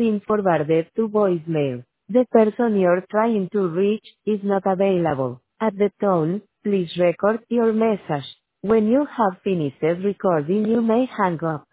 been forwarded to voicemail. The person you're trying to reach is not available. At the tone, please record your message. When you have finished recording, you may hang up.